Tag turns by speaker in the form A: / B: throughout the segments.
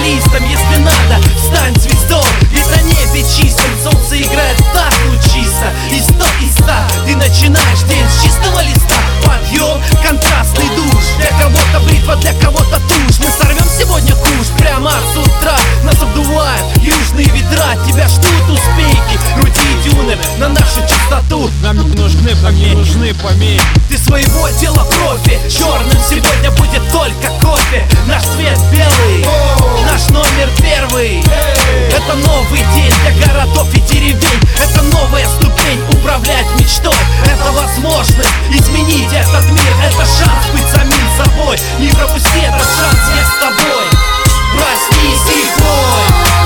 A: футболистом, если надо, стань звездой. Ведь на небе чистом солнце играет так лучисто. И 100 из 100 ты начинаешь день с чистого листа. Подъем, контрастный душ. Для кого-то бритва, для кого-то тушь. Мы сорвем сегодня куш прямо с утра. Нас обдувают южные ветра. Тебя ждут успехи, груди и дюны на нашу чистоту.
B: Нам не нужны помехи.
A: Ты своего дела профи. Черным сегодня будет только кофе. Наш цвет белый, наш номер первый. Это новый день для городов и деревень. Это новая ступень управлять мечтой. Это возможность изменить этот мир. Это шанс быть самим собой. Не пропусти этот шанс, я с тобой. Проснись и пой.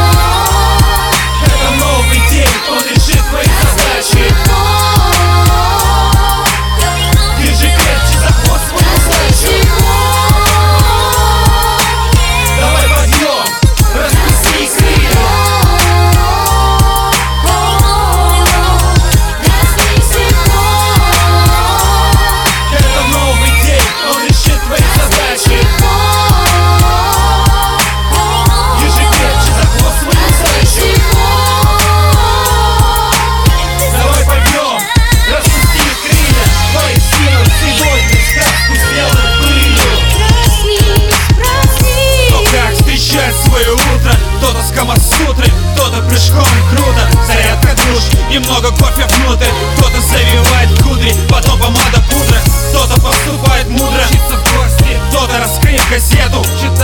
A: Это новый день, он решит твои задачи. Держи крепче за хвост свою удачу. Давай подъем, распусти крылья. Это новый день, он решит твои задачи. Держи крепче за хвост свою удачу. Давай подъем, распусти крылья. Твои силы сегодня сказку сделают пылью.
C: Кто как встречает свое утро? Кто-то с камасутры, кто-то прыжком круто. Зарядка душ, немного кофе внутрь. Кто-то завивает кудри, потом помада пудра. Кто-то поступает мудро, кто-то раскрыв газету,